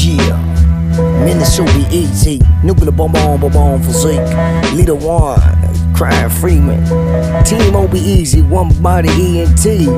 Yeah, Minnesota be easy. Nuclear bomb physique. Leader one, Crying Freeman. Team OB easy, one body ENT.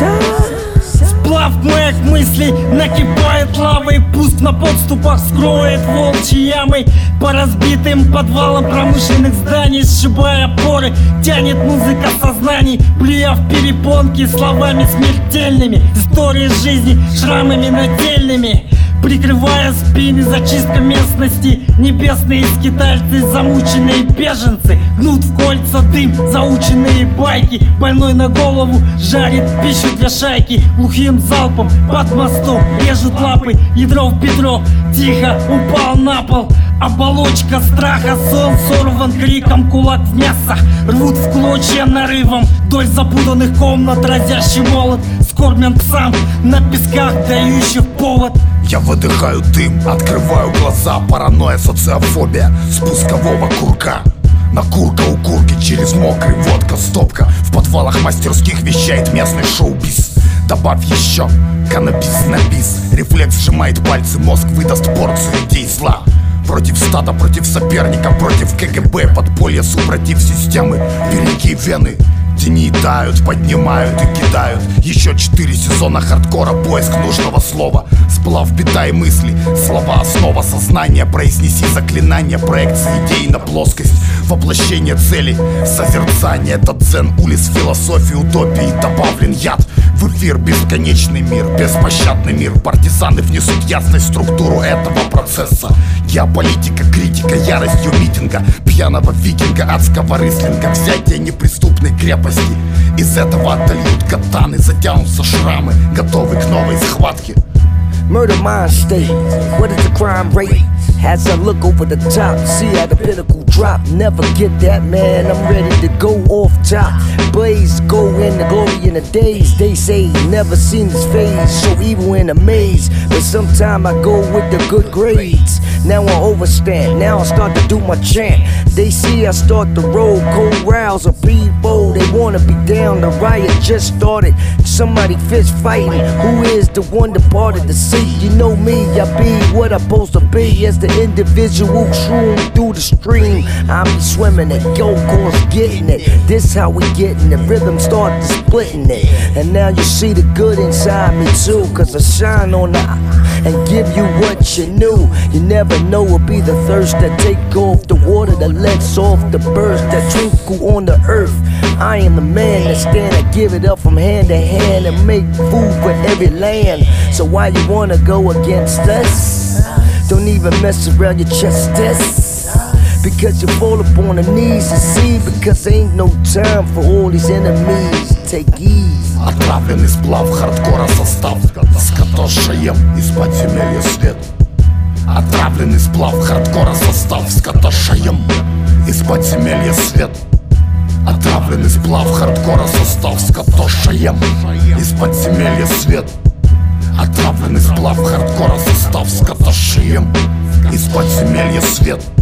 Сплав моих мыслей накипает лавой. Пуск на подступах скроет волчьи ямы. По разбитым подвалам промышленных зданий, сшибая опоры, тянет музыка сознаний, плюя в перепонки словами смертельными. Истории жизни шрамами нательными, прикрывая спины, зачистка местности. Небесные скитальцы, замученные беженцы, гнут в кольца дым, заученные байки. Больной на голову жарит пищу для шайки. Глухим залпом под мостом режут лапы. Ядро в бедро тихо упал на пол. Оболочка страха, сон сорван криком, кулак в мясо. Рвут в клочья нарывом вдоль запутанных комнат. Разящий молот скорбен псам на песках, дающих повод. Я выдыхаю дым, открываю глаза. Паранойя, социофобия спускового курка. На курка у курки через мокрый водка. Стопка в подвалах мастерских вещает местный шоу-биз. Добавь еще каннабис на бис. Рефлекс сжимает пальцы, мозг выдаст порцию идей зла. Против стада, против соперника, против КГБ. Подполье, супротив системы, великие вены. Тени тают, поднимают и кидают. Еще 4 сезона хардкора, поиск нужного слова. Сплав бита и мысли, слова основа сознания. Произнеси заклинание, проекция идей на плоскость. Воплощение целей, созерцание. Это дзен, улис, философии, утопии. Добавлен яд в эфир, бесконечный мир, беспощадный мир. Партизаны внесут ясность в структуру этого процесса. Геополитика, критика, яростью митинга. Пьяного викинга, адского рыслинга. Взятие неприступной крепости. Из этого отольют катаны, затянутся шрамы, готовы к новой схватке. Murder mind state, what is the crime rate? As I look over the top, see how the pinnacle drop. Never get that, man, I'm ready to go off top. Blaze, go in the glory in the days. They say never seen this phase, so evil in a maze. But sometime I go with the good grades. Now I overstand, now I start to do my chant. They see I start to roll, cold rouse or people. They wanna be down, the riot just started. Somebody fist fighting, who is the one departed the sea? You know me, I be what I'm supposed to be. As the individual shroom through the stream, I be swimming it, go course getting it. This how we getting it, rhythm start to splitting it. And now you see the good inside me too, cause I shine on the and give you what you knew. You never know it'll be the thirst that take off the water that lets off the burst that twinkle on the earth. I am the man that stand and give it up from hand to hand and make food for every land. So why you wanna go against us? Don't even mess around your chest test. Because you fall upon the knees and see. Because ain't no time for all these enemies. Take ease. Отравленный сплав хардкора состав. Скотошаем из подземелья свет. Отравленный сплав хардкора состав. Скотошаем из подземелья свет. Отравленный сплав хардкора состав. Скотошаем из подземелья свет. Отравленный сплав хардкора состав. Скотошаем из подземелья свет.